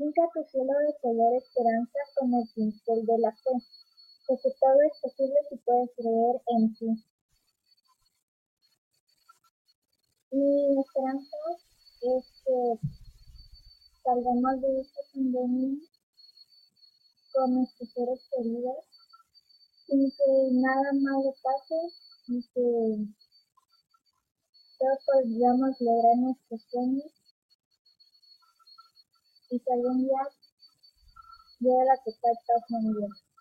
Pinta tu cielo de color esperanza con el pincel de la fe, porque todo es posible si puedes creer en ti. Mi esperanza es que salgamos de esta pandemia con nuestros seres queridos, sin que nada malo pase y que todos podamos lograr nuestros sueños y que algún día llegue la total paz mundial.